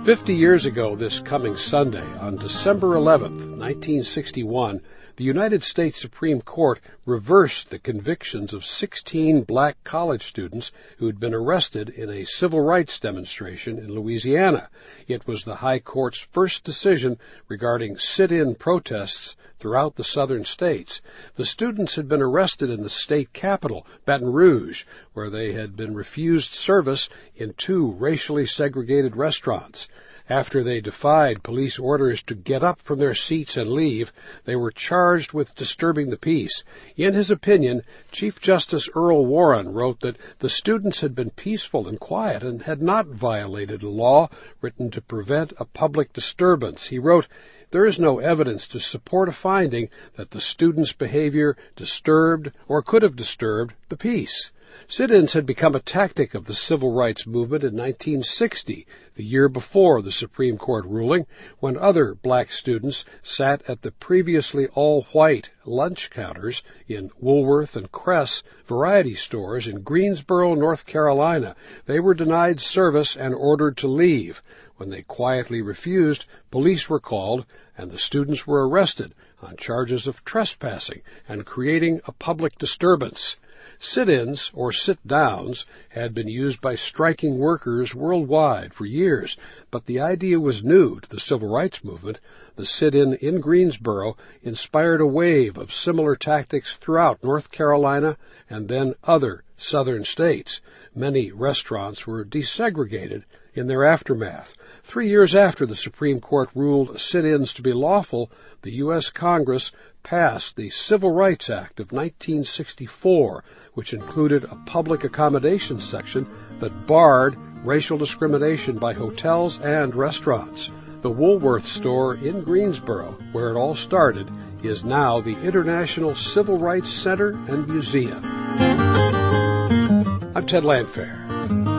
50 years ago this coming Sunday, on December 11th, 1961, the United States Supreme Court reversed the convictions of 16 black college students who had been arrested in a civil rights demonstration in Louisiana. It was the High Court's first decision regarding sit-in protests throughout the southern states. The students had been arrested in the state capital, Baton Rouge, where they had been refused service in 2 racially segregated restaurants. After they defied police orders to get up from their seats and leave, they were charged with disturbing the peace. In his opinion, Chief Justice Earl Warren wrote that the students had been peaceful and quiet and had not violated a law written to prevent a public disturbance. He wrote, "There is no evidence to support a finding that the students' behavior disturbed or could have disturbed the peace." Sit-ins had become a tactic of the civil rights movement in 1960, the year before the Supreme Court ruling, when other black students sat at the previously all-white lunch counters in Woolworth and Kress variety stores in Greensboro, North Carolina. They were denied service and ordered to leave. When they quietly refused, police were called, and the students were arrested on charges of trespassing and creating a public disturbance. Sit-ins, or sit-downs, had been used by striking workers worldwide for years, but the idea was new to the civil rights movement. The sit-in in Greensboro inspired a wave of similar tactics throughout North Carolina and then other southern states. Many restaurants were desegregated in their aftermath. 3 years after the Supreme Court ruled sit-ins to be lawful, the U.S. Congress passed the Civil Rights Act of 1964, which included a public accommodations section that barred racial discrimination by hotels and restaurants. The Woolworth store in Greensboro, where it all started, is now the International Civil Rights Center and Museum. I'm Ted Landfair.